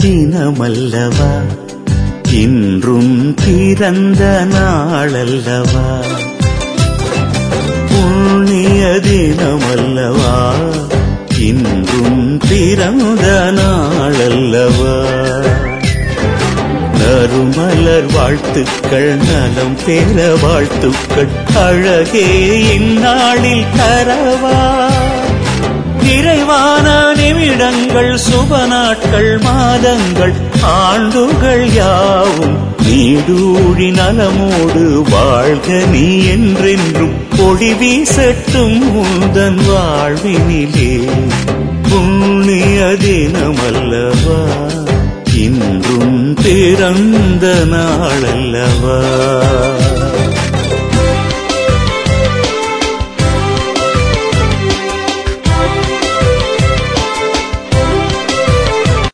தினமல்லவா, இன்றும் பிறந்த நாளல்லவா, புண்ணிய தினமல்லவா, இன்றும் பிறந்த நாளல்லவா. நறுமலர் வாழ்த்துக்கள், நலம் பெற வாழ்த்துக்கள், அழகே இந்நாளில் தரவா. நிறைவான நிமிடங்கள், சுப நாட்கள், மாதங்கள், ஆண்டுகள் யாவும் நீடூழி நலமோடு வாழ்க நீ என்றென்றும் ஒளி வீசட்டும் உந்தன் வாழ்வினிலே. புண்ணிய தினமல்லவா, இன்றும் பிறந்த நாளல்லவா.